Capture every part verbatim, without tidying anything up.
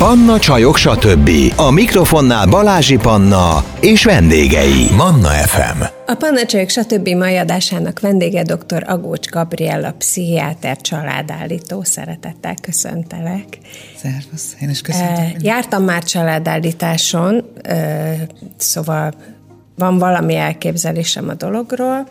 Panna Csajok stb. A mikrofonnál Balázsi Panna és vendégei. Manna ef em. A Panna Csajok stb. Mai adásának vendége dr. Agócs Gabriella, pszichiáter, családállító. Szeretettel köszöntelek. Szervusz, én is köszöntöm. Jártam már családállításon, szóval van valami elképzelésem a dologról,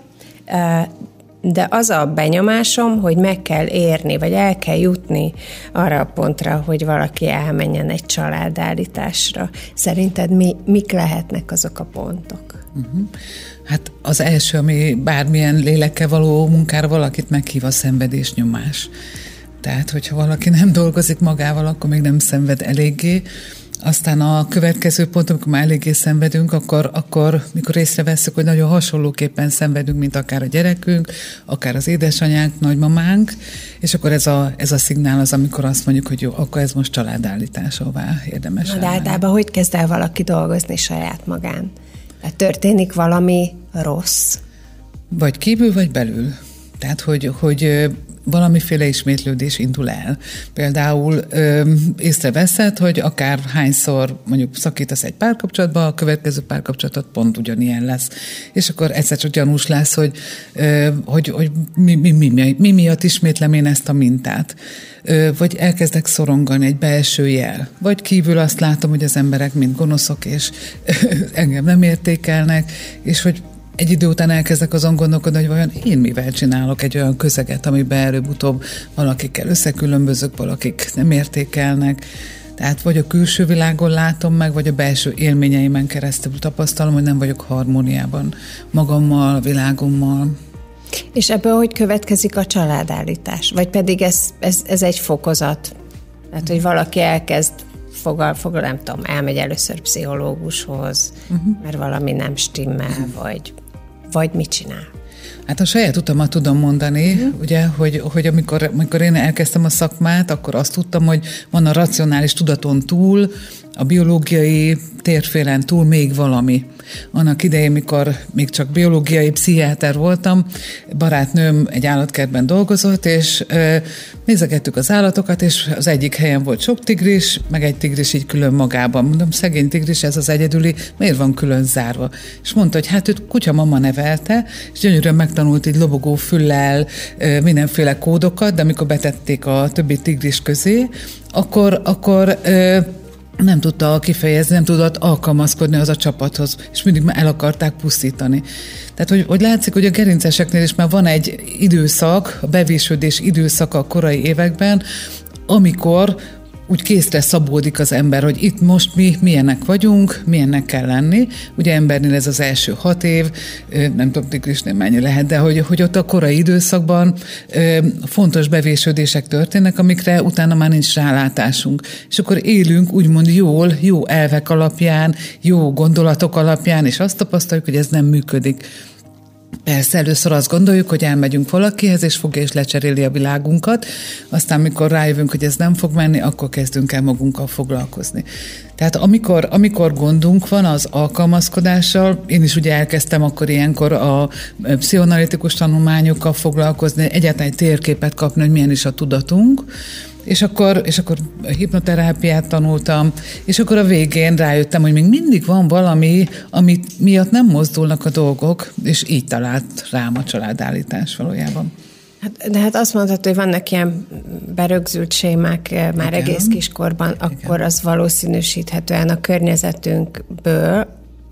de az a benyomásom, hogy meg kell érni, vagy el kell jutni arra a pontra, hogy valaki elmenjen egy családállításra. Szerinted mi, mik lehetnek azok a pontok? Uh-huh. Hát az első, ami bármilyen lélekkel való munkára valakit meghív, a szenvedésnyomás. Tehát, hogyha valaki nem dolgozik magával, akkor még nem szenved eléggé. Aztán a következő pont, amikor már eléggé szenvedünk, akkor, akkor mikor észrevesszük, hogy nagyon hasonlóképpen szenvedünk, mint akár a gyerekünk, akár az édesanyánk, nagymamánk, és akkor ez a, ez a szignál az, amikor azt mondjuk, hogy jó, akkor ez most családállításová érdemes. Na, de általában hogy kezd el valaki dolgozni saját magán? Tehát történik valami rossz? Vagy kívül, vagy belül. Tehát, hogy, hogy valamiféle ismétlődés indul el. Például ö, észreveszed, hogy akár hányszor mondjuk szakítasz egy párkapcsolatba, a következő párkapcsolatot pont ugyanilyen lesz. És akkor egyszer csak gyanús lesz, hogy, ö, hogy, hogy mi, mi, mi, mi, mi miatt ismétlem én ezt a mintát. Ö, vagy elkezdek szorongani, egy belső jel. Vagy kívül azt látom, hogy az emberek mind gonoszok, és ö, engem nem értékelnek, és hogy egy idő után elkezdek azon gondolkodni, hogy vajon én mivel csinálok egy olyan közeget, amiben előbb-utóbb valakikkel összekülönbözök, valakik nem értékelnek. Tehát vagy a külső világon látom meg, vagy a belső élményeimen keresztül tapasztalom, hogy nem vagyok harmóniában magammal, a világommal. És ebből hogy következik a családállítás? Vagy pedig ez, ez, ez egy fokozat? Tehát, hogy valaki elkezd Fogal, fogal, nem tudom, elmegy először pszichológushoz, uh-huh. mert valami nem stimmel, uh-huh. vagy, vagy mit csinál? Hát a saját utamat tudom mondani, uh-huh. ugye, hogy, hogy amikor, amikor én elkezdtem a szakmát, akkor azt tudtam, hogy van a racionális tudaton túl, a biológiai térfélen túl még valami. Annak idején, mikor még csak biológiai pszichiáter voltam, barátnőm egy állatkertben dolgozott, és ö, nézegettük az állatokat, és az egyik helyen volt sok tigris, meg egy tigris így külön magában. Mondom, szegény tigris, ez az egyedüli, miért van külön zárva? És mondta, hogy hát őt kutyamama nevelte, és gyönyörűen megtanult így lobogó füllel ö, mindenféle kódokat, de amikor betették a többi tigris közé, akkor, akkor ö, nem tudta kifejezni, nem tudott alkalmazkodni az a csapathoz, és mindig el akarták pusztítani. Tehát, hogy, hogy látszik, hogy a gerinceseknél is már van egy időszak, a bevésődés időszaka a korai években, amikor úgy készre szabódik az ember, hogy itt most mi milyenek vagyunk, milyennek kell lenni. Ugye embernél ez az első hat év, nem tudom, tigrisnél mennyi lehet, de hogy, hogy ott a korai időszakban fontos bevésődések történnek, amikre utána már nincs rálátásunk. És akkor élünk úgymond jól, jó elvek alapján, jó gondolatok alapján, és azt tapasztaljuk, hogy ez nem működik. Persze, először azt gondoljuk, hogy elmegyünk valakihez, és fogja és lecseréli a világunkat, aztán mikor rájövünk, hogy ez nem fog menni, akkor kezdünk el magunkkal foglalkozni. Tehát amikor, amikor gondunk van az alkalmazkodással, én is ugye elkezdtem akkor ilyenkor a pszichoanalitikus tanulmányokkal foglalkozni, egyáltalán egy térképet kapni, hogy milyen is a tudatunk, És akkor, és akkor hipnoterápiát tanultam, és akkor a végén rájöttem, hogy még mindig van valami, amit miatt nem mozdulnak a dolgok, és így talált rám a családállítás valójában. Hát, de hát azt mondhatod, hogy vannak ilyen berögzült sémák már Igen. egész kiskorban, Igen. akkor az valószínűsíthetően a környezetünkből,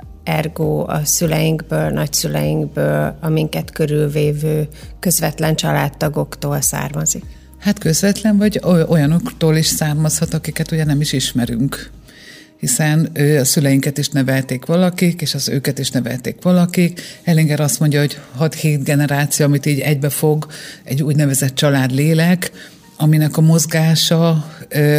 ergo a szüleinkből, nagyszüleinkből, a minket körülvévő közvetlen családtagoktól származik. Hát közvetlen, vagy olyanoktól is származhat, akiket ugye nem is ismerünk. Hiszen ő, a szüleinket is nevelték valakik, és az őket is nevelték valakik. Hellinger azt mondja, hogy hat-hét generáció, amit így egybefog egy úgynevezett családlélek, aminek a mozgása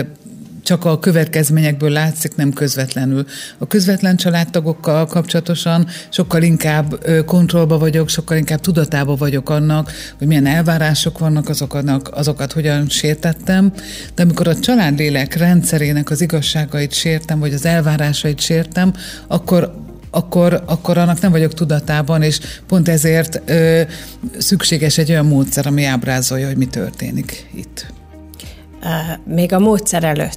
csak a következményekből látszik, nem közvetlenül. A közvetlen családtagokkal kapcsolatosan sokkal inkább kontrollba vagyok, sokkal inkább tudatában vagyok annak, hogy milyen elvárások vannak, azokat, azokat hogyan sértettem. De amikor a családlélek rendszerének az igazságait sértem, vagy az elvárásait sértem, akkor Akkor, akkor annak nem vagyok tudatában, és pont ezért ö, szükséges egy olyan módszer, ami ábrázolja, hogy mi történik itt. Még a módszer előtt.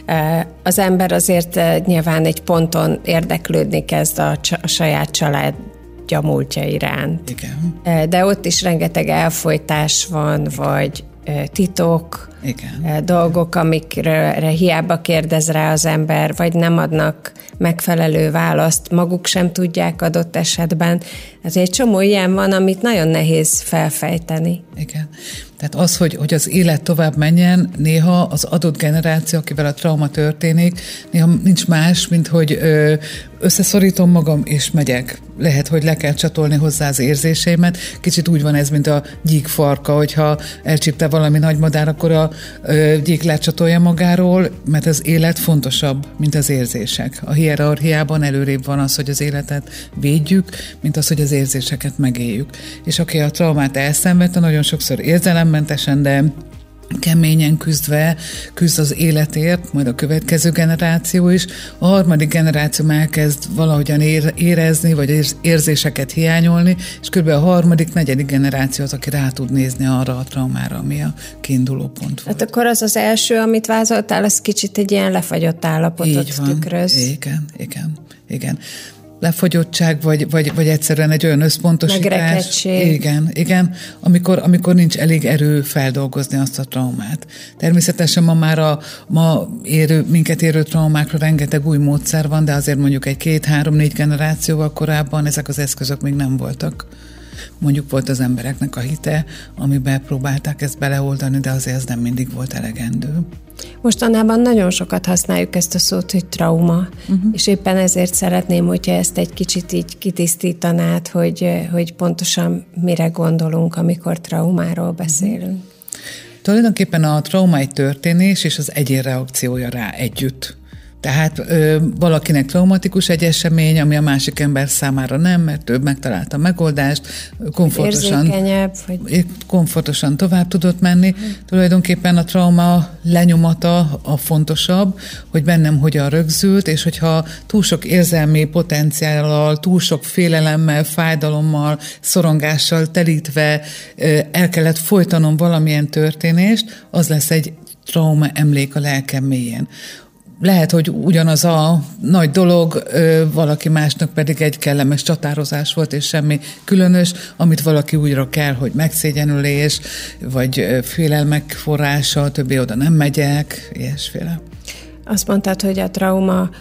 Az ember azért nyilván egy ponton érdeklődni kezd a, a saját családja múltja iránt. Igen. De ott is rengeteg elfojtás van, vagy titok, igen. dolgok, amikre hiába kérdez rá az ember, vagy nem adnak megfelelő választ, maguk sem tudják adott esetben. Ez egy csomó ilyen van, amit nagyon nehéz felfejteni. Igen. Tehát az, hogy, hogy az élet tovább menjen, néha az adott generáció, akivel a trauma történik, néha nincs más, mint hogy ö, összeszorítom magam, és megyek. Lehet, hogy le kell csatolni hozzá az érzéseimet. Kicsit úgy van ez, mint a gyík farka, hogyha elcsípte valami nagy madár, akkor a ö, gyík lecsatolja magáról, mert az élet fontosabb, mint az érzések. A hierarchiában előrébb van az, hogy az életet védjük, mint az, hogy az érzéseket megéljük. És aki a traumát elszenvedte, nagyon sokszor érzelemmentesen, de keményen küzdve, küzd az életért, majd a következő generáció is. A harmadik generáció elkezd valahogyan érezni, vagy érzéseket hiányolni, és kb. A harmadik, negyedik generáció az, aki rá tud nézni arra a traumára, ami a kiinduló pont volt. Hát akkor az az első, amit vázoltál, az kicsit egy ilyen lefagyott állapotot így van. tükröz. Igen, igen, igen. Lefogyottság, vagy, vagy, vagy egyszerűen egy olyan összpontosítás. Megrekedtség. Igen, igen, amikor, amikor nincs elég erő feldolgozni azt a traumát. Természetesen ma már a ma érő, minket érő traumákra rengeteg új módszer van, de azért mondjuk egy két, három, négy generációval korábban ezek az eszközök még nem voltak. Mondjuk volt az embereknek a hite, amiben próbálták ezt beleoldani, de azért ez nem mindig volt elegendő. Mostanában nagyon sokat használjuk ezt a szót, hogy trauma, uh-huh. és éppen ezért szeretném, hogyha ezt egy kicsit így kitisztítanád, hogy, hogy pontosan mire gondolunk, amikor traumáról beszélünk. Uh-huh. Tulajdonképpen a trauma egy történés, és az egyén reakciója rá együtt. Tehát ö, valakinek traumatikus egy esemény, ami a másik ember számára nem, mert ő megtalálta a megoldást, komfortosan, vagy... komfortosan tovább tudott menni. Hmm. Tulajdonképpen a trauma lenyomata a fontosabb, hogy bennem hogyan rögzült, és hogyha túl sok érzelmi potenciállal, túl sok félelemmel, fájdalommal, szorongással telítve ö, el kellett folytanom valamilyen történést, az lesz egy trauma emlék a lelkem mélyén. Lehet, hogy ugyanaz a nagy dolog, valaki másnak pedig egy kellemes csatározás volt, és semmi különös, amit valaki újra kell, hogy megszégyenülés, vagy félelmek forrása, többé oda nem megyek, ilyesféle. Azt mondtad, hogy a trauma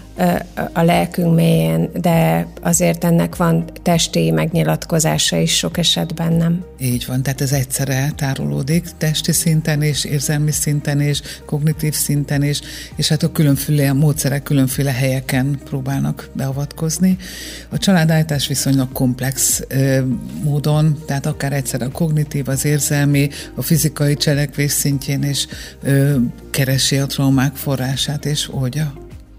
a lelkünk mélyén, de azért ennek van testi megnyilatkozása is sok esetben, nem? Így van, tehát ez egyszerre tárolódik, testi szinten és érzelmi szinten és kognitív szinten is, és hát a különféle módszerek különféle helyeken próbálnak beavatkozni. A családállítás viszonylag komplex ö, módon, tehát akár egyszerre a kognitív, az érzelmi, a fizikai cselekvés szintjén is ö, keresi a traumák forrását és oldja.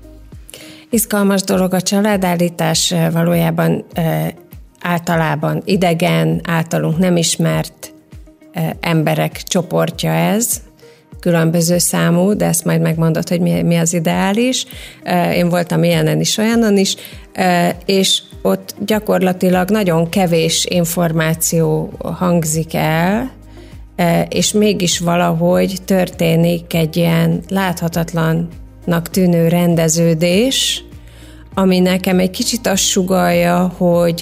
Izgalmas dolog a családállítás, valójában e, általában idegen, általunk nem ismert e, emberek csoportja ez, különböző számú, de ezt majd megmondod, hogy mi, mi az ideális. E, én voltam ilyenen is, olyanon is, e, és ott gyakorlatilag nagyon kevés információ hangzik el, e, és mégis valahogy történik egy ilyen láthatatlan tűnő rendeződés, ami nekem egy kicsit azt sugallja, hogy,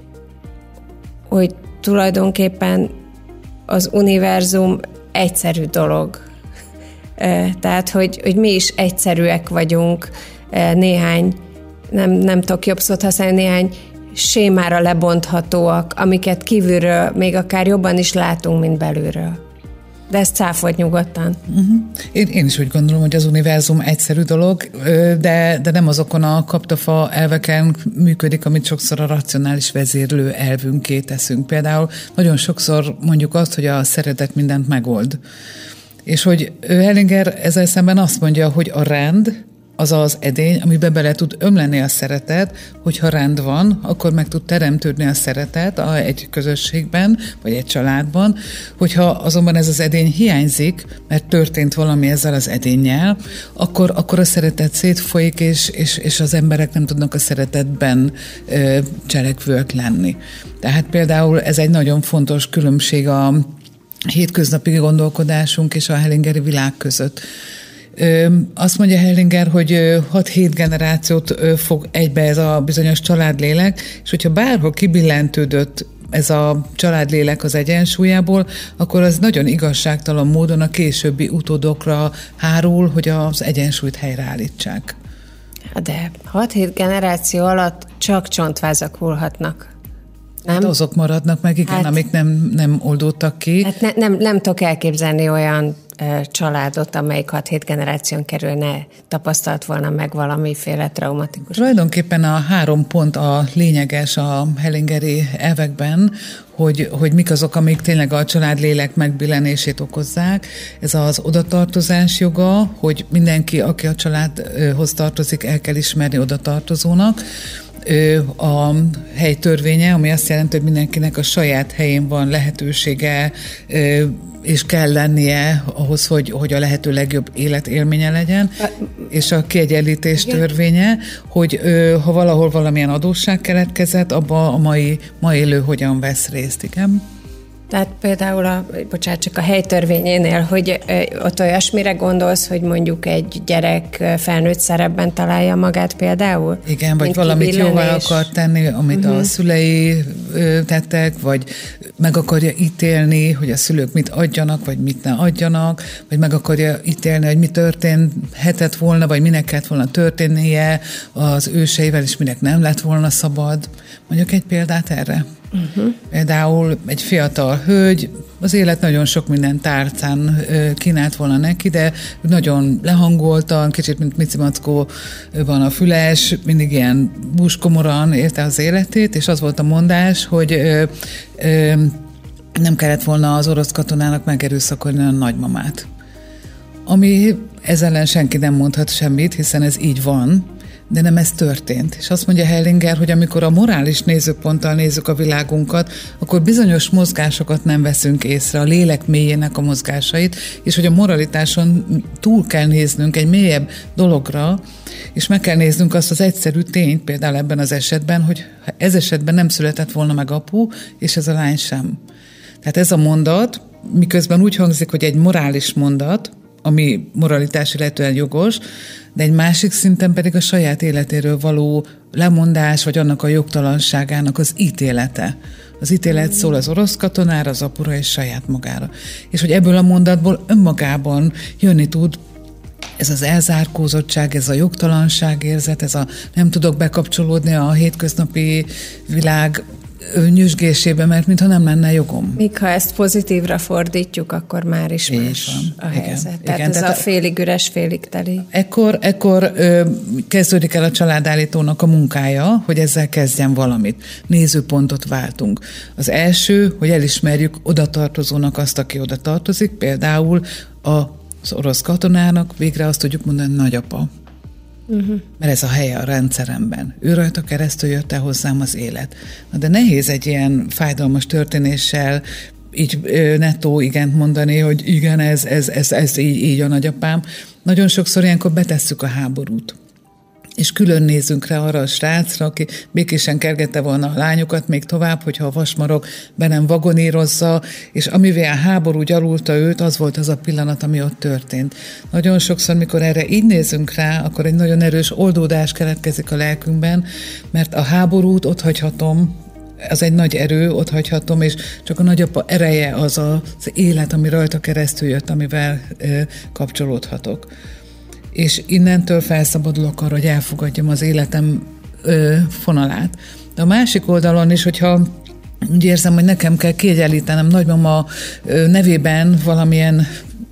hogy tulajdonképpen az univerzum egyszerű dolog. Tehát, hogy, hogy mi is egyszerűek vagyunk, néhány, nem, nem tudok jobb szót használni, néhány sémára lebonthatóak, amiket kívülről még akár jobban is látunk, mint belülről. De ezt cáfolt nyugodtan. Uh-huh. Én, én is úgy gondolom, hogy az univerzum egyszerű dolog, de, de nem azokon a kaptafa elveken működik, amit sokszor a racionális vezérlő elvünké teszünk. Például nagyon sokszor mondjuk azt, hogy a szeretet mindent megold. És hogy Hellinger ezzel szemben azt mondja, hogy a rend az az edény, amiben bele tud ömleni a szeretet, hogyha rend van, akkor meg tud teremtődni a szeretet a, egy közösségben, vagy egy családban, hogyha azonban ez az edény hiányzik, mert történt valami ezzel az edénnyel, akkor, akkor a szeretet szétfolyik, és, és, és az emberek nem tudnak a szeretetben ö, cselekvők lenni. Tehát például ez egy nagyon fontos különbség a hétköznapi gondolkodásunk és a hellingeri világ között. Azt mondja Hellinger, hogy hat-hét generációt fog egybe ez a bizonyos családlélek, és hogyha bárhol kibillentődött ez a családlélek az egyensúlyából, akkor az nagyon igazságtalan módon a későbbi utódokra hárul, hogy az egyensúlyt helyreállítsák. De hat-hét generáció alatt csak csontvázak hullhatnak. Nem? Hát azok maradnak meg, igen, hát, amik nem, nem oldódtak ki. Hát ne, nem, nem tudok elképzelni olyan e, családot, amelyik hat-hét generáción kerül ne tapasztalt volna meg valamiféle traumatikus. Tulajdonképpen a három pont a lényeges a Hellingeri elvekben, hogy, hogy mik azok, amik tényleg a családlélek megbillenését okozzák. Ez az odatartozás joga, hogy mindenki, aki a családhoz tartozik, el kell ismerni odatartozónak. A hely törvénye, ami azt jelenti, hogy mindenkinek a saját helyén van lehetősége, és kell lennie ahhoz, hogy, hogy a lehető legjobb életélménye legyen, a, és a kiegyenlítés igen. törvénye, hogy ha valahol valamilyen adósság keletkezett, abba a mai, ma élő hogyan vesz részt, igen? Tehát például a, bocsánat, csak a helytörvényénél, hogy ott olyasmire gondolsz, hogy mondjuk egy gyerek felnőtt szerepben találja magát például? Igen, vagy valamit jóvá akar tenni, amit uh-huh. a szülei tettek, vagy meg akarja ítélni, hogy a szülők mit adjanak, vagy mit ne adjanak, vagy meg akarja ítélni, hogy mi történhetett volna, vagy minek kellett volna történnie az őseivel, és minek nem lett volna szabad. Mondjuk egy példát erre. Uh-huh. Például egy fiatal hölgy, az élet nagyon sok minden tárcán kínált volna neki, de nagyon lehangoltan, kicsit mint Mici Mackó van a füles, mindig ilyen búskomoran élte az életét, és az volt a mondás, hogy ö, ö, nem kellett volna az orosz katonának megerőszakolni a nagymamát. Ami ezzel ellen senki nem mondhat semmit, hiszen ez így van, de nem ez történt. És azt mondja Hellinger, hogy amikor a morális nézőponttal nézzük a világunkat, akkor bizonyos mozgásokat nem veszünk észre, a lélek mélyének a mozgásait, és hogy a moralitáson túl kell néznünk egy mélyebb dologra, és meg kell néznünk azt az egyszerű tényt, például ebben az esetben, hogy ez esetben nem született volna meg apu, és ez a lány sem. Tehát ez a mondat, miközben úgy hangzik, hogy egy morális mondat, ami moralitási lehetően jogos, de egy másik szinten pedig a saját életéről való lemondás, vagy annak a jogtalanságának az ítélete. Az ítélet szól az orosz katonára, az apura és saját magára. És hogy ebből a mondatból önmagában jönni tud ez az elzárkózottság, ez a jogtalanságérzet, ez a nem tudok bekapcsolódni a hétköznapi világ nyüzsgésébe, mert mintha nem lenne jogom. Míg ha ezt pozitívra fordítjuk, akkor már is más a helyzet. Igen, tehát igen, ez tehát a félig üres, félig teli. Ekkor, ekkor ö, kezdődik el a családállítónak a munkája, hogy ezzel kezdjen valamit. Nézőpontot váltunk. Az első, hogy elismerjük odatartozónak azt, aki oda tartozik, például az orosz katonának végre azt tudjuk mondani, nagyapa. Uh-huh. Mert ez a helye a rendszeremben. Ő rajta keresztül jött el hozzám az élet. Na de nehéz egy ilyen fájdalmas történéssel így nettó igent mondani, hogy igen, ez, ez, ez, ez így, így a nagyapám. Nagyon sokszor ilyenkor betesszük a háborút. És külön nézzünk rá arra a srácra, aki békésen kergette volna a lányokat még tovább, hogyha a vasmarok be nem vagonírozza, és amivel a háború gyalulta őt, az volt az a pillanat, ami ott történt. Nagyon sokszor, mikor erre így nézünk rá, akkor egy nagyon erős oldódás keletkezik a lelkünkben, mert a háborút ott hagyhatom, az egy nagy erő, ott hagyhatom, és csak a nagyapa ereje az az élet, ami rajta keresztül jött, amivel ö, kapcsolódhatok. És innentől felszabadulok arra, hogy elfogadjam az életem ö, fonalát. De a másik oldalon is, hogyha úgy érzem, hogy nekem kell kiegyenlítenem nagymama ö, nevében valamilyen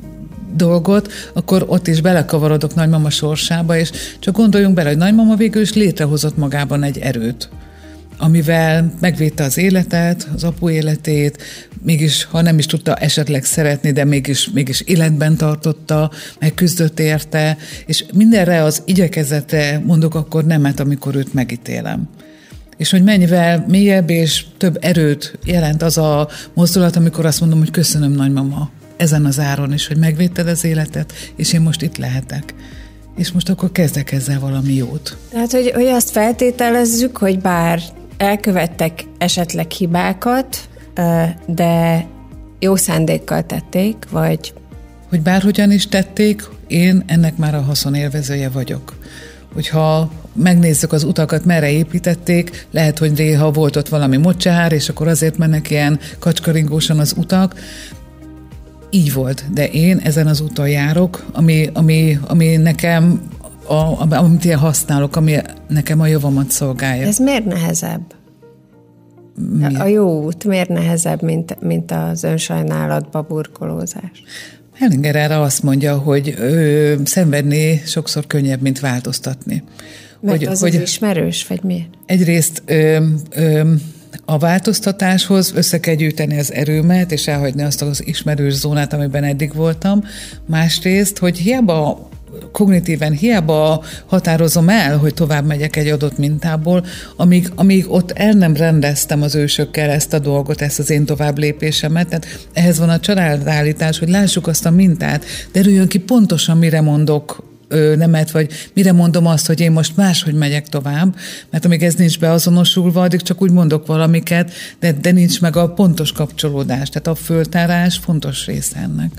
dolgot, akkor ott is belekavarodok nagymama sorsába, és csak gondoljunk bele, hogy nagymama végül is létrehozott magában egy erőt, amivel megvédte az életet, az apu életét, mégis, ha nem is tudta esetleg szeretni, de mégis, mégis életben tartotta, megküzdött érte, és mindenre az igyekezetre mondok akkor nemet, amikor őt megítélem. És hogy mennyivel mélyebb és több erőt jelent az a mozdulat, amikor azt mondom, hogy köszönöm, nagymama, ezen az áron is, hogy megvédted az életet, és én most itt lehetek. És most akkor kezdek ezzel valami jót. Tehát, hogy, hogy azt feltételezzük, hogy bár elkövettek esetleg hibákat, de jó szándékkal tették, vagy... Hogy bárhogyan is tették, én ennek már a haszonélvezője vagyok. Hogyha megnézzük az utakat, merre építették, lehet, hogy néha volt ott valami mocsár, és akkor azért mennek ilyen kacskaringósan az utak. Így volt, de én ezen az úton járok, ami, ami, ami nekem, a, amit én használok, ami nekem a javamat szolgálja. Ez miért nehezebb? Miért? A jó út miért nehezebb, mint, mint az önsajnálatba burkolózás? Hellinger erre azt mondja, hogy ö, szenvedni sokszor könnyebb, mint változtatni. Mert hogy, az hogy az ismerős, vagy miért? Egyrészt ö, ö, a változtatáshoz össze kell gyűjteni az erőmet, és elhagyni azt az ismerős zónát, amiben eddig voltam. Másrészt, hogy hiába kognitíven hiába határozom el, hogy tovább megyek egy adott mintából, amíg, amíg ott el nem rendeztem az ősökkel ezt a dolgot, ezt az én tovább lépésemet. Tehát ehhez van a családállítás, hogy lássuk azt a mintát, derüljön ki pontosan, mire mondok ö, nemet, vagy mire mondom azt, hogy én most máshogy megyek tovább, mert amíg ez nincs beazonosulva, addig csak úgy mondok valamiket, de, de nincs meg a pontos kapcsolódás. Tehát a föltárás fontos része ennek.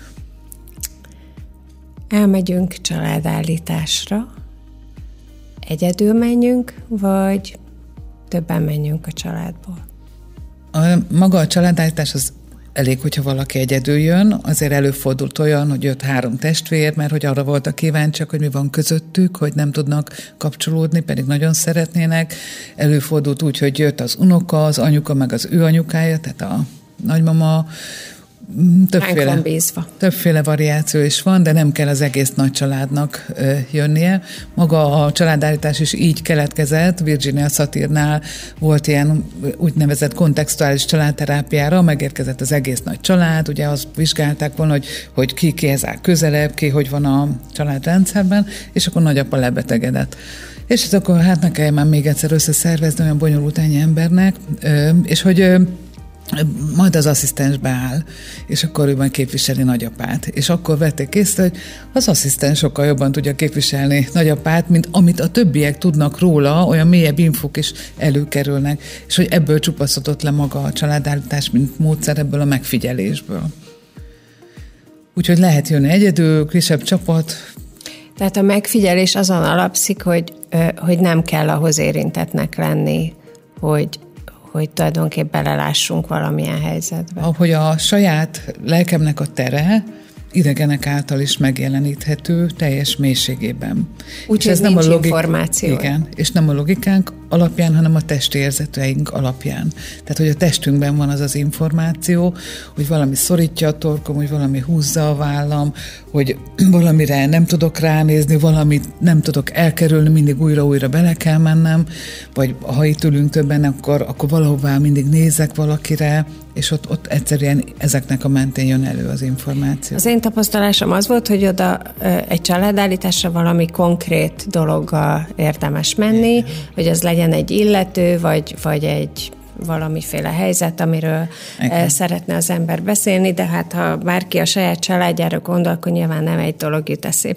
Elmegyünk családállításra, egyedül menjünk, vagy többen menjünk a családból? A, maga a családállítás az elég, hogyha valaki egyedül jön, azért előfordult olyan, hogy jött három testvér, mert hogy arra voltak kíváncsiak, hogy mi van közöttük, hogy nem tudnak kapcsolódni, pedig nagyon szeretnének. Előfordult úgy, hogy jött az unoka, az anyuka, meg az ő anyukája, tehát a nagymama. Többféle, többféle variáció is van, de nem kell az egész nagy családnak ö, jönnie. Maga a családállítás is így keletkezett. Virginia Satirnál volt ilyen úgynevezett kontextuális családterápiára, megérkezett az egész nagy család, ugye azt vizsgálták volna, hogy, hogy ki kihez áll közelebb, ki hogy van a családrendszerben, és akkor nagyapa lebetegedett. És akkor hát ne kelljen már még egyszer összeszervezni olyan bonyolult ennyi embernek, ö, és hogy ö, majd az asszisztens beáll, és akkor ő majd képviseli nagyapát. És akkor vették észre, hogy az asszisztens sokkal jobban tudja képviselni nagyapát, mint amit a többiek tudnak róla, olyan mélyebb infók is előkerülnek, és hogy ebből csupaszodott le maga a családállítás, mint módszer ebből a megfigyelésből. Úgyhogy lehet jönni egyedül, kisebb csapat. Tehát a megfigyelés azon alapszik, hogy, hogy nem kell ahhoz érintettnek lenni, hogy hogy tulajdonképpen belelássunk valamilyen helyzetbe. Ahogy a saját lelkemnek a tere idegenek által is megjeleníthető teljes mélységében. Úgyhogy ez nem a logik... információ. Igen, és nem a logikánk alapján, hanem a testi érzeteink alapján. Tehát, hogy a testünkben van az az információ, hogy valami szorítja a torkom, hogy valami húzza a vállam, hogy valamire nem tudok ránézni, valamit nem tudok elkerülni, mindig újra-újra bele kell mennem, vagy ha itt ülünk többen, akkor, akkor valahová mindig nézek valakire, és ott, ott egyszerűen ezeknek a mentén jön elő az információ. Az én tapasztalásom az volt, hogy oda egy családállításra valami konkrét dologgal érdemes menni, igen. Hogy az legyen egy illető, vagy, vagy egy valamiféle helyzet, amiről igen. Szeretne az ember beszélni, de hát ha bárki a saját családjára gondol, akkor nyilván nem egy dolog jut eszébe,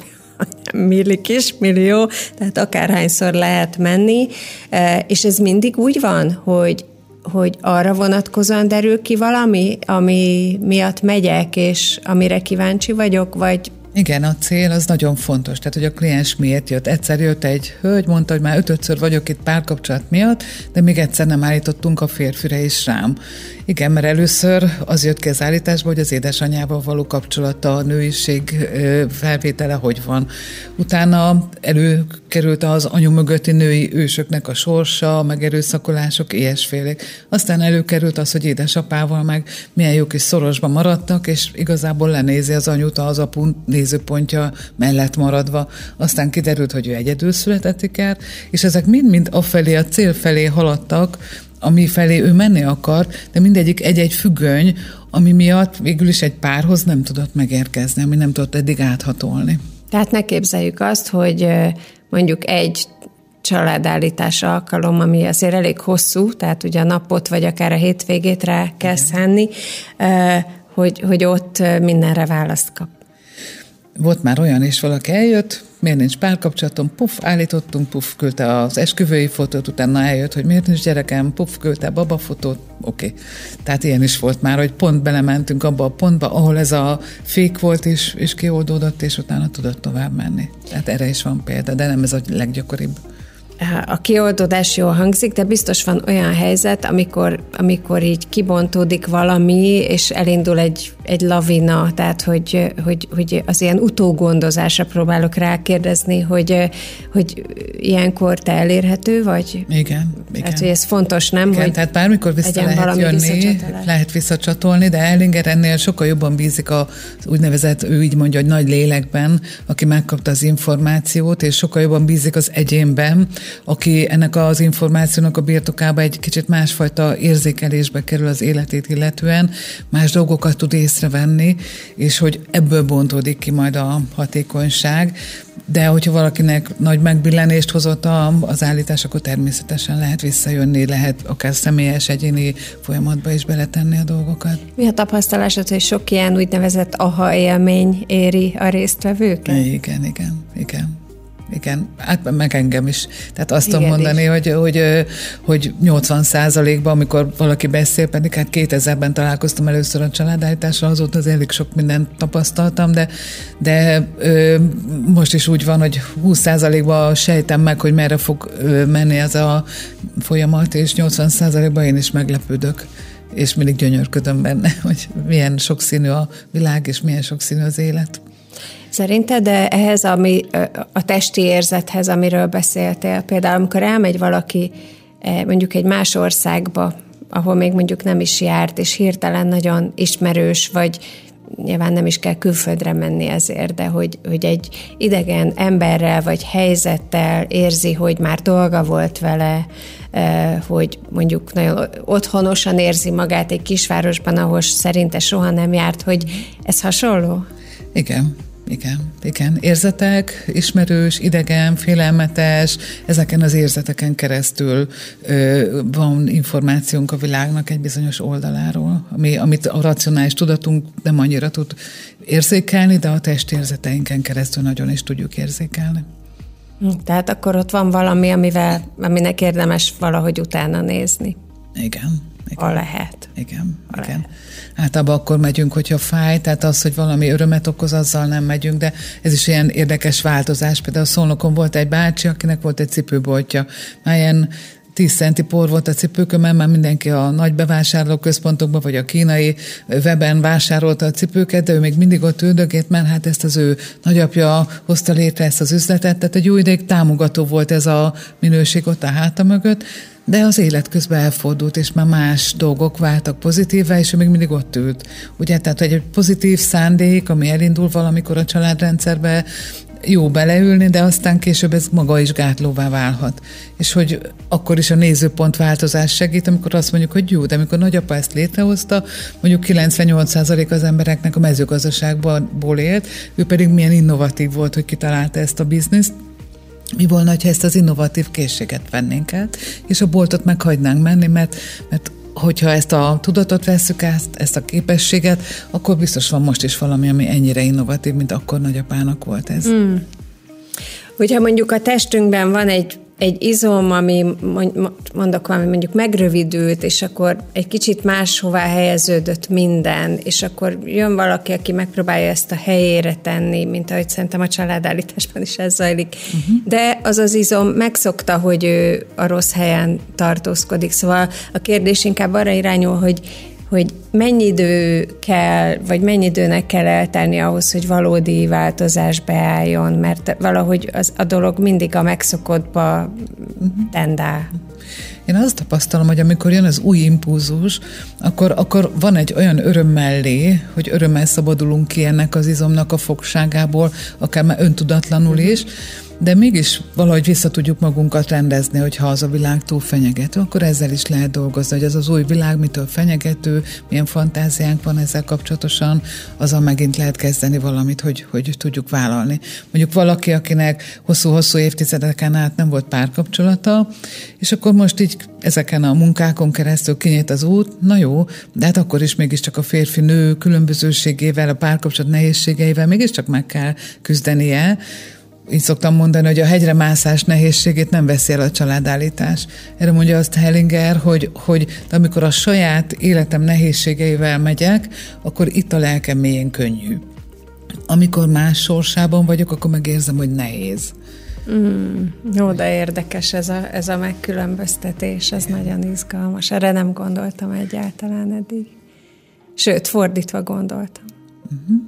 milli kis millió, tehát akárhányszor lehet menni, és ez mindig úgy van, hogy hogy arra vonatkozóan derül ki valami, ami miatt megyek, és amire kíváncsi vagyok, vagy... Igen, a cél az nagyon fontos, tehát hogy a kliens miért jött. Egyszer jött egy hölgy, mondta, hogy már ötödször vagyok itt párkapcsolat miatt, de még egyszer nem állítottunk a férfire is rám. Igen, mert először az jött ki az állításba, hogy az édesanyjával való kapcsolata, a nőiség felvétele hogy van. Utána előkerült az anyu mögötti női ősöknek a sorsa, meg erőszakolások, ilyesfélék. Aztán előkerült az, hogy édesapával meg milyen jó kis szorosba maradtak, és igazából lenézi az anyut az apu nézőpontja mellett maradva. Aztán kiderült, hogy ő egyedül született iker, és ezek mind-mind afelé, a cél felé haladtak, ami felé ő menni akar, de mindegyik egy-egy függöny, ami miatt végül is egy párhoz nem tudott megérkezni, ami nem tudott eddig áthatolni. Tehát ne képzeljük azt, hogy mondjuk egy családállítás alkalom, ami azért elég hosszú, tehát ugye a napot vagy akár a hétvégét rá kell szánni, hogy, hogy ott mindenre választ kap. Volt már olyan is, valaki eljött, miért nincs párkapcsolatom, puff, állítottunk, puff, küldte az esküvői fotót, utána eljött, hogy miért nincs gyerekem, puff, küldte babafotót, oké. Okay. Tehát ilyen is volt már, hogy pont belementünk abba a pontba, ahol ez a fék volt, és, és kioldódott, és utána tudott tovább menni. Tehát erre is van példa, de nem ez a leggyakoribb. A kioldódás jól hangzik, de biztos van olyan helyzet, amikor, amikor így kibontódik valami, és elindul egy, egy lavina, tehát hogy, hogy, hogy az ilyen utógondozásra próbálok rákérdezni, hogy, hogy ilyenkor te elérhető vagy? Igen. igen. Tehát, hogy ez fontos, nem? Igen, hogy tehát bármikor vissza lehet jönni, lehet visszacsatolni, de Ellinger ennél sokkal jobban bízik az úgynevezett, ő így mondja, hogy nagy lélekben, aki megkapta az információt, és sokkal jobban bízik az egyénben, aki ennek az információnak a birtokába egy kicsit másfajta érzékelésbe kerül az életét illetően, más dolgokat tud észrevenni, és hogy ebből bontódik ki majd a hatékonyság. De hogyha valakinek nagy megbillenést hozott az állítás, akkor természetesen lehet visszajönni, lehet akár személyes, egyéni folyamatba is beletenni a dolgokat. Mi a tapasztalásod, hogy sok ilyen úgynevezett aha élmény éri a résztvevőket? Igen, igen, igen. Igen, hát meg engem is. Tehát azt tudom mondani, hogy, hogy, hogy nyolcvan százalékban, amikor valaki beszél, pedig hát kétezerben találkoztam először a családállítással, azóta az elég sok mindent tapasztaltam, de, de ö, most is úgy van, hogy húsz százalékban sejtem meg, hogy merre fog menni ez a folyamat, és nyolcvan százalékban én is meglepődök, és mindig gyönyörködöm benne, hogy milyen sokszínű a világ, és milyen sokszínű az élet. Szerinted, de ehhez ami, a testi érzethez, amiről beszéltél, például amikor elmegy valaki mondjuk egy más országba, ahol még mondjuk nem is járt, és hirtelen nagyon ismerős, vagy nyilván nem is kell külföldre menni ezért, de hogy, hogy egy idegen emberrel vagy helyzettel érzi, hogy már dolga volt vele, hogy mondjuk nagyon otthonosan érzi magát egy kisvárosban, ahol szerinte soha nem járt, hogy ez hasonló? Igen. Igen, igen. Érzetek, ismerős, idegen, félelmetes, ezeken az érzeteken keresztül ö, van információnk a világnak egy bizonyos oldaláról, ami, amit a racionális tudatunk nem annyira tud érzékelni, de a testérzeteinken keresztül nagyon is tudjuk érzékelni. Tehát akkor ott van valami, amivel, aminek érdemes valahogy utána nézni. Igen. Igen. A lehet. Igen, a igen. Lehet. Általában akkor megyünk, hogyha fáj, tehát az, hogy valami örömet okoz, azzal nem megyünk, de ez is ilyen érdekes változás. Például a Szolnokon volt egy bácsi, akinek volt egy cipőboltja. Már ilyen tíz centi por volt a cipőkön, mert már mindenki a nagy bevásárlóközpontokban, vagy a kínai weben vásárolta a cipőket, de ő még mindig ott üldögélt, mert hát ezt az ő nagyapja hozta létre ezt az üzletet, tehát egy jó ideig támogató volt ez a minőség ott a háta mögött, de az élet közben elfordult, és már más dolgok váltak pozitívvá, és ő még mindig ott ült. Ugye, tehát egy pozitív szándék, ami elindul valamikor a családrendszerbe, jó beleülni, de aztán később ez maga is gátlóvá válhat. És hogy akkor is a nézőpontváltozás segít, amikor azt mondjuk, hogy jó, de amikor nagyapa ezt létrehozta, mondjuk kilencvennyolc százalék az embereknek a mezőgazdaságból élt, ő pedig milyen innovatív volt, hogy kitalálta ezt a bizniszt. Mi volna, ha ezt az innovatív készséget vennénk át, és a boltot meghagynánk menni, mert, mert hogyha ezt a tudatot vesszük át, ezt a képességet, akkor biztos van most is valami, ami ennyire innovatív, mint akkor nagyapának volt ez. Mm. Hogyha mondjuk a testünkben van egy, egy izom, ami mondok valami, mondjuk megrövidült, és akkor egy kicsit máshová helyeződött minden, és akkor jön valaki, aki megpróbálja ezt a helyére tenni, mint ahogy szerintem a családállításban is ez zajlik. Uh-huh. De az az izom megszokta, hogy ő a rossz helyen tartózkodik. Szóval a kérdés inkább arra irányul, hogy hogy mennyi idő kell, vagy mennyi időnek kell eltelni ahhoz, hogy valódi változás beálljon, mert valahogy az, a dolog mindig a megszokottba tendál. Én azt tapasztalom, hogy amikor jön az új impulzus, akkor, akkor van egy olyan öröm mellé, hogy örömmel szabadulunk ki ennek az izomnak a fogságából, akár már öntudatlanul is, de mégis valahogy vissza tudjuk magunkat rendezni, hogyha az a világ túl fenyegető, akkor ezzel is lehet dolgozni, hogy ez az új világ mitől fenyegető, milyen fantáziánk van ezzel kapcsolatosan, azzal megint lehet kezdeni valamit, hogy, hogy tudjuk vállalni. Mondjuk valaki, akinek hosszú-hosszú évtizedeken át nem volt párkapcsolata, és akkor most így így ezeken a munkákon keresztül kinyílt az út, na jó, de hát akkor is mégiscsak a férfi-nő különbözőségével, a párkapcsolat nehézségeivel mégiscsak meg kell küzdenie. Így szoktam mondani, hogy a hegyre mászás nehézségét nem veszi el a családállítás. Erre mondja azt Hellinger, hogy, hogy amikor a saját életem nehézségeivel megyek, akkor itt a lelkem mélyén könnyű. Amikor más sorsában vagyok, akkor megérzem, hogy nehéz. Mm, jó, de érdekes ez a, ez a megkülönböztetés, ez nagyon izgalmas. Erre nem gondoltam egyáltalán eddig. Sőt, fordítva gondoltam. Uh-huh.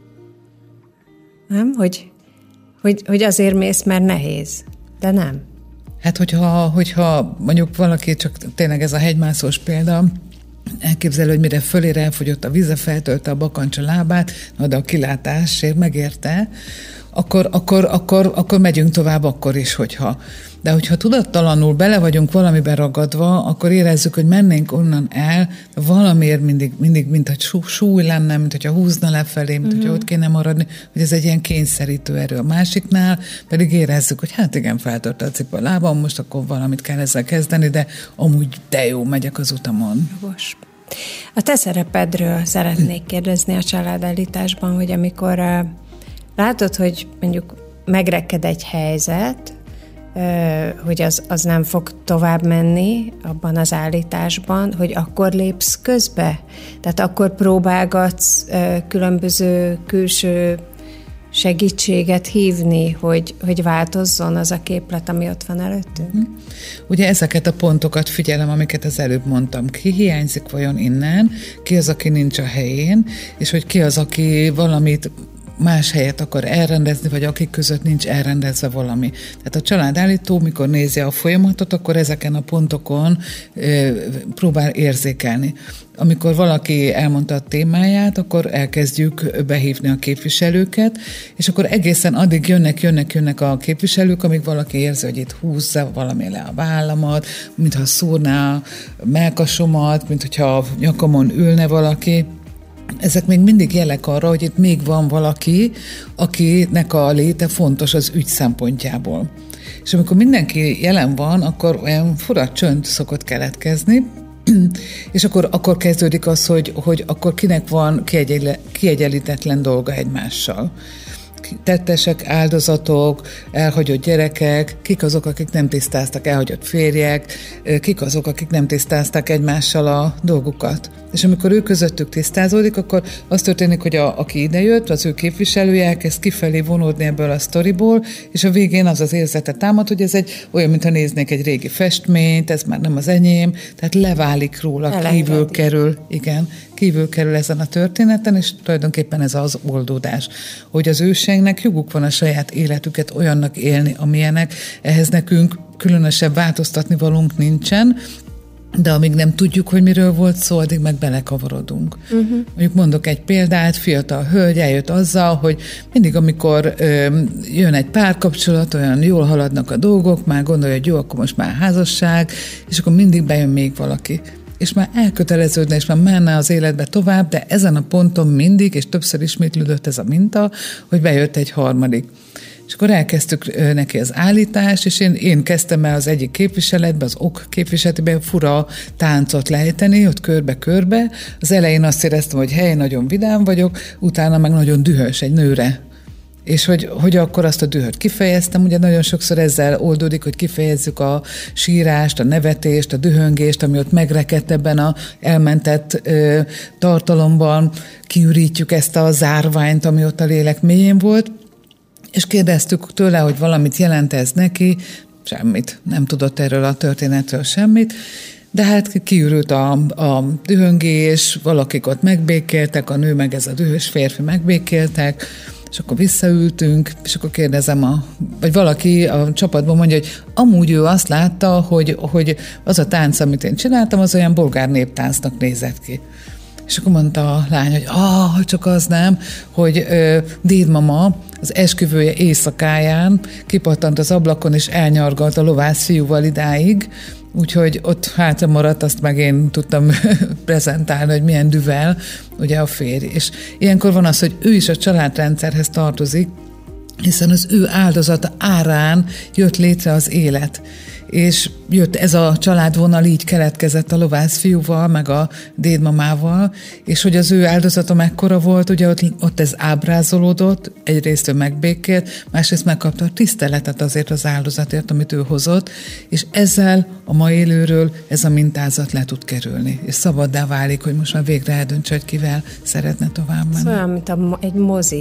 Nem? Hogy, hogy, hogy azért mész, mert nehéz, de nem. Hát, hogyha, hogyha mondjuk valaki, csak tényleg ez a hegymászós példa, elképzelő, hogy mire fölére elfogyott a víze, feltölte a bakancs a lábát, de a kilátásért megérte, akkor, akkor, akkor, akkor megyünk tovább akkor is, hogyha. De hogyha tudattalanul bele vagyunk valamiben ragadva, akkor érezzük, hogy mennénk onnan el, valamiért mindig, mindig mint hogy súly lenne, mint hogyha húzna lefelé, mint mm-hmm. hogyha ott kéne maradni, hogy ez egy ilyen kényszerítő erő. A másiknál pedig érezzük, hogy hát igen, feltört a cipő a lábam, most akkor valamit kell ezzel kezdeni, de amúgy de jó, megyek az utamon. Jogos. A te szerepedről szeretnék kérdezni a családállításban, hogy amikor uh, látod, hogy mondjuk megreked egy helyzet, hogy az, az nem fog tovább menni abban az állításban, hogy akkor lépsz közbe? Tehát akkor próbálgatsz különböző külső segítséget hívni, hogy, hogy változzon az a képlet, ami ott van előttünk? Ugye ezeket a pontokat figyelem, amiket az előbb mondtam. Ki hiányzik vajon innen, ki az, aki nincs a helyén, és hogy ki az, aki valamit más helyet akar elrendezni, vagy akik között nincs elrendezve valami. Tehát a családállító, mikor nézi a folyamatot, akkor ezeken a pontokon e, próbál érzékelni. Amikor valaki elmondta a témáját, akkor elkezdjük behívni a képviselőket, és akkor egészen addig jönnek, jönnek, jönnek a képviselők, amíg valaki érzi, hogy itt húzza valami le a vállamat, mintha szúrná a mellkasomat, mint hogyha nyakamon ülne valaki. Ezek még mindig jelek arra, hogy itt még van valaki, akinek a léte fontos az ügy szempontjából. És amikor mindenki jelen van, akkor olyan fura csönd szokott keletkezni, és akkor, akkor kezdődik az, hogy, hogy akkor kinek van kiegyenlítetlen dolga egymással. Tettesek, áldozatok, elhagyott gyerekek, kik azok, akik nem tisztáztak, elhagyott férjek, kik azok, akik nem tisztázták egymással a dolgukat. És amikor ő közöttük tisztázódik, akkor az történik, hogy a, aki idejött, az ő képviselője elkezd kifelé vonódni ebből a sztoriból, és a végén az az érzete támad, hogy ez egy olyan, mintha néznék egy régi festményt, ez már nem az enyém, tehát leválik róla, Elengedi. kívül kerül, igen, kívül kerül ezen a történeten, és tulajdonképpen ez az oldódás, hogy az őseinknek joguk van a saját életüket olyannak élni, amilyenek, ehhez nekünk különösebb változtatni valónk nincsen, de amíg nem tudjuk, hogy miről volt szó, addig meg belekavarodunk. Uh-huh. Mondjuk mondok egy példát, fiatal hölgy eljött azzal, hogy mindig, amikor ö, jön egy párkapcsolat, olyan jól haladnak a dolgok, már gondolja, hogy jó, akkor most már házasság, és akkor mindig bejön még valaki. És már elköteleződne, és már menne az életbe tovább, de ezen a ponton mindig, és többször ismétlődött ez a minta, hogy bejött egy harmadik. És akkor elkezdtük neki az állítást, és én, én kezdtem el az egyik képviseletbe, az ok képviseletben fura táncot lejteni, ott körbe-körbe. Az elején azt éreztem, hogy hely, nagyon vidám vagyok, utána meg nagyon dühös egy nőre. És hogy, hogy akkor azt a dühöt kifejeztem, ugye nagyon sokszor ezzel oldódik, hogy kifejezzük a sírást, a nevetést, a dühöngést, ami ott megrekedt ebben a elmentett ö, tartalomban, kiürítjük ezt a zárványt, ami ott a lélek mélyén volt, és kérdeztük tőle, hogy valamit jelent ez neki, semmit, nem tudott erről a történetről semmit, de hát kiürült a, a dühöngés, valakik ott megbékéltek, a nő meg ez a dühös férfi megbékéltek, és akkor visszaültünk, és akkor kérdezem, a, vagy valaki a csapatban mondja, hogy amúgy ő azt látta, hogy, hogy az a tánc, amit én csináltam, az olyan bolgár néptáncnak nézett ki. És akkor mondta a lány, hogy ah, csak az nem, hogy ö, dédmama az esküvője éjszakáján kipattant az ablakon, és elnyargalt a lovász fiúval idáig, úgyhogy ott hátra maradt, azt meg én tudtam prezentálni, hogy milyen düvel ugye a férj. És ilyenkor van az, hogy ő is a családrendszerhez tartozik, hiszen az ő áldozata árán jött létre az élet. És jött ez a családvonal, így keletkezett a lovász fiúval, meg a dédmamával, és hogy az ő áldozata mekkora volt, ugye ott, ott ez ábrázolódott, egyrészt ő megbékélt, másrészt megkapta a tiszteletet azért az áldozatért, amit ő hozott, és ezzel a ma élőről ez a mintázat le tud kerülni, és szabaddá válik, hogy most már végre eldöntse, hogy kivel szeretne tovább menni. Szóval, mint a, egy mozi.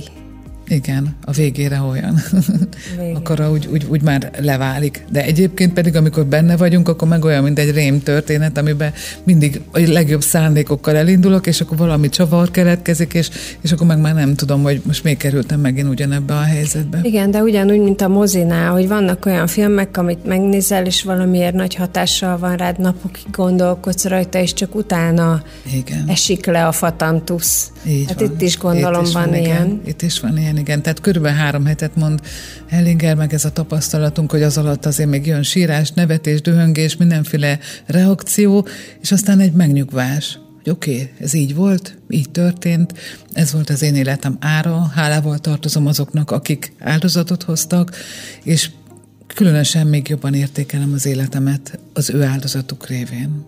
Igen, a végére olyan. Végére. Akkor úgy, úgy, úgy már leválik. De egyébként pedig, amikor benne vagyunk, akkor meg olyan, mint egy rém történet, amiben mindig a legjobb szándékokkal elindulok, és akkor valami csavar keletkezik, és, és akkor meg már nem tudom, hogy most még kerültem megint ugyanebbe a helyzetbe. Igen, de ugyanúgy, mint a mozinál, hogy vannak olyan filmek, amit megnézel, és valamiért nagy hatással van rád, napokig gondolkodsz rajta, és csak utána igen. esik le a fatantusz. Így hát van. Itt is gondolom itt is van, van ilyen. Igen. Itt is van ilyen, igen. Tehát körülbelül három hetet mond Hellinger, meg ez a tapasztalatunk, hogy az alatt azért még jön sírás, nevetés, dühöngés, mindenféle reakció, és aztán egy megnyugvás, hogy oké, okay, ez így volt, így történt, ez volt az én életem ára, hálával tartozom azoknak, akik áldozatot hoztak, és különösen még jobban értékelem az életemet az ő áldozatuk révén.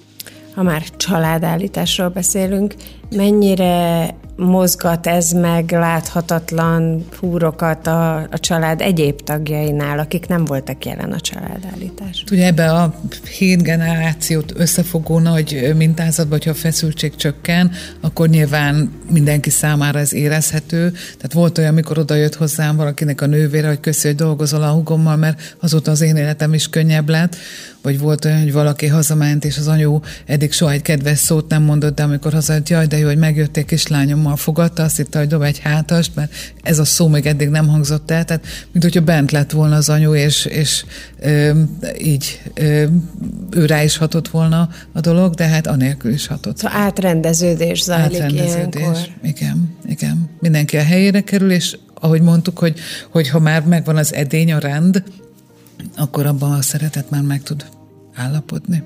Ha már családállításról beszélünk, mennyire mozgat ez meg láthatatlan húrokat a, a család egyéb tagjainál, akik nem voltak jelen a családállítás? Ugye ebbe a hét generációt összefogó nagy mintázatban, hogyha a feszültség csökken, akkor nyilván mindenki számára ez érezhető. Tehát volt olyan, amikor oda jött hozzám valakinek a nővére, hogy köszi, hogy dolgozol a húgommal, mert azóta az én életem is könnyebb lett. Vagy volt olyan, hogy valaki hazament, és az anyu eddig soha egy kedves szót nem mondott, de amikor hazajött, jaj, de jó, hogy megjöttél, kislányommal fogadta, azt hitte, hogy dob egy hátast, mert ez a szó még eddig nem hangzott el, tehát mint hogyha bent lett volna az anyu, és, és ö, így ö, ő rá is hatott volna a dolog, de hát anélkül is hatott. Szóval átrendeződés zajlik átrendeződés. Ilyenkor. Igen, igen. Mindenki a helyére kerül, és ahogy mondtuk, hogy, hogy ha már megvan az edény, a rend, akkor abban a szeretet már meg tud állapodni.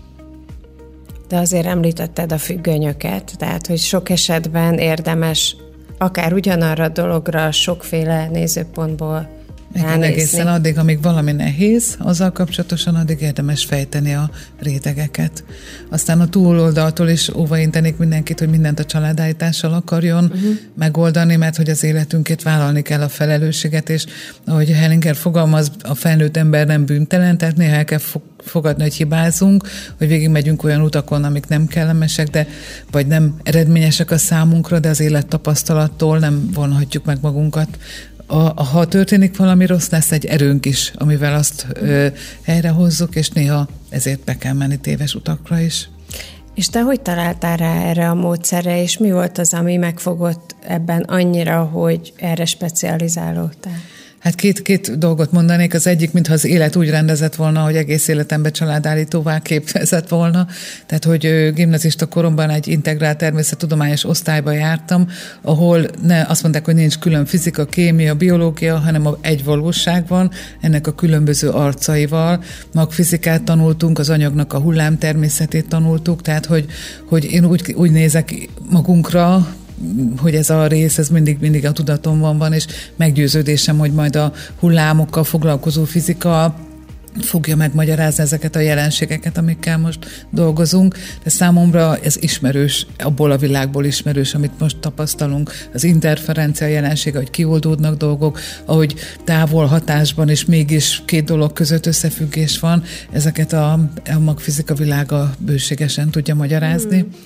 De azért említetted a függönyöket, tehát, hogy sok esetben érdemes akár ugyanarra a dologra sokféle nézőpontból igen, egészen addig, amíg valami nehéz, azzal kapcsolatosan addig érdemes fejteni a rétegeket. Aztán a túloldaltól is óvaintenék mindenkit, hogy mindent a családállítással akarjon uh-huh. megoldani, mert hogy az életünkét vállalni kell a felelősséget, és ahogy Hellinger fogalmaz, a felnőtt ember nem bűntelen, tehát néha el kell fogadni, hogy hibázunk, hogy végigmegyünk olyan utakon, amik nem kellemesek, de vagy nem eredményesek a számunkra, de az élettapasztalattól nem vonhatjuk meg magunkat. A, ha történik valami rossz, lesz egy erőnk is, amivel azt ö, helyrehozzuk, és néha ezért be kell menni téves utakra is. És te hogy találtál rá erre a módszerre, és mi volt az, ami megfogott ebben annyira, hogy erre specializálódtál? Hát két, két dolgot mondanék. Az egyik, mintha az élet úgy rendezett volna, hogy egész életemben családállítóvá képezett volna. Tehát, hogy gimnazista koromban egy integrált természettudományos osztályba jártam, ahol ne, azt mondták, hogy nincs külön fizika, kémia, biológia, hanem egy valóság van, ennek a különböző arcaival. Magfizikát tanultunk, az anyagnak a hullámtermészetét tanultuk, tehát, hogy, hogy én úgy, úgy nézek magunkra, hogy ez a rész, ez mindig, mindig a tudatomban van, és meggyőződésem, hogy majd a hullámokkal foglalkozó fizika fogja megmagyarázni ezeket a jelenségeket, amikkel most dolgozunk, de számomra ez ismerős, abból a világból ismerős, amit most tapasztalunk, az interferencia jelensége, hogy kioldódnak dolgok, ahogy távol hatásban, és mégis két dolog között összefüggés van, ezeket a, a magfizika világa bőségesen tudja magyarázni. Mm.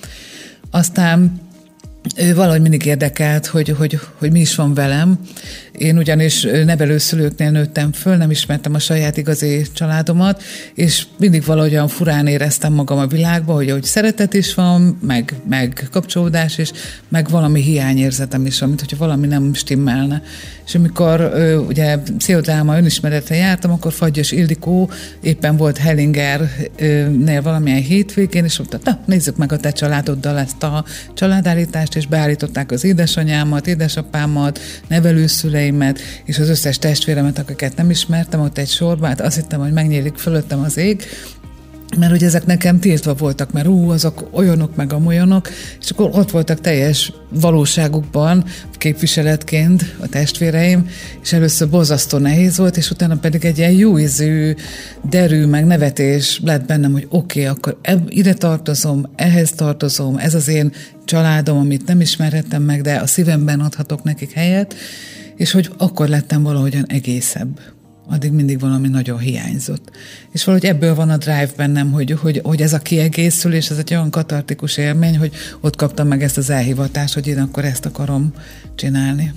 Aztán ő valahogy mindig érdekelt, hogy, hogy, hogy mi is van velem. Én ugyanis nevelőszülőknél nőttem föl, nem ismertem a saját igazi családomat, és mindig valahogyan furán éreztem magam a világban, hogy, hogy szeretet is van, meg, meg kapcsolódás is, meg valami hiányérzetem is van, mint hogyha valami nem stimmelne. És amikor ugye pszichodráma önismeretre jártam, akkor Fagyos Ildikó éppen volt Hellingernél valamilyen hétvégén, és mondta, na, nézzük meg a te családoddal ezt a családállítást, és beállították az édesanyámat, édesapámat, nevelőszüleimet, és az összes testvéremet, akiket nem ismertem, ott egy sorba, hát azt hittem, hogy megnyílik fölöttem az ég, mert hogy ezek nekem tiltva voltak, mert ú, azok olyanok meg amolyanok, és akkor ott voltak teljes valóságukban, képviseletként a testvéreim, és először borzasztó nehéz volt, és utána pedig egy ilyen jó ízű, derű, meg nevetés lett bennem, hogy oké, okay, akkor eb- ide tartozom, ehhez tartozom, ez az én családom, amit nem ismerhettem meg, de a szívemben adhatok nekik helyet, és hogy akkor lettem valahogyan egészebb. Addig mindig valami nagyon hiányzott. És valahogy ebből van a drive bennem, hogy, hogy, hogy ez a kiegészülés, ez egy olyan katartikus élmény, hogy ott kaptam meg ezt az elhivatást, hogy én akkor ezt akarom csinálni.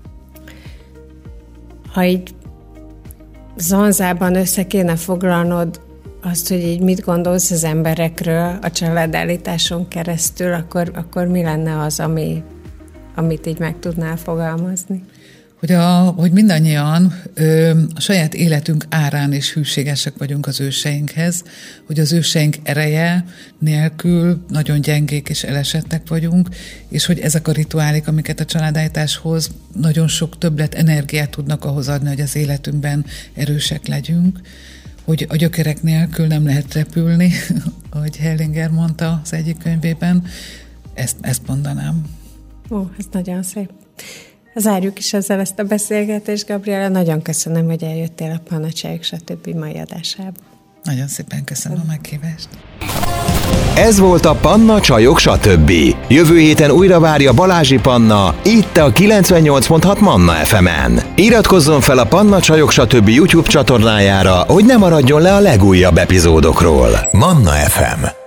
Ha így zonzában össze kéne foglalnod azt, hogy így mit gondolsz az emberekről a családállításon keresztül, akkor, akkor mi lenne az, ami, amit így meg tudnál fogalmazni? Hogy, a, hogy mindannyian ö, a saját életünk árán is hűségesek vagyunk az őseinkhez, hogy az őseink ereje nélkül nagyon gyengék és elesettek vagyunk, és hogy ezek a rituálik, amiket a családállításhoz nagyon sok többlet energiát tudnak ahhoz adni, hogy az életünkben erősek legyünk, hogy a gyökerek nélkül nem lehet repülni, ahogy Hellinger mondta az egyik könyvében. Ezt, ezt mondanám. Ó, ez nagyon szép. Zárjuk is ezzel ezt a beszélgetést, Gabriela. Nagyon köszönöm, hogy eljöttél a Panna Csajok stb. Mai adásába. Nagyon szépen köszönöm a meghívást. Ez volt a Panna Csajok stb. Jövő héten újra várja Balázsi Panna, itt a kilencvennyolc pont hat Manna ef emen. Iratkozzon fel a Panna Csajok stb. YouTube csatornájára, hogy ne maradjon le a legújabb epizódokról. Manna ef em.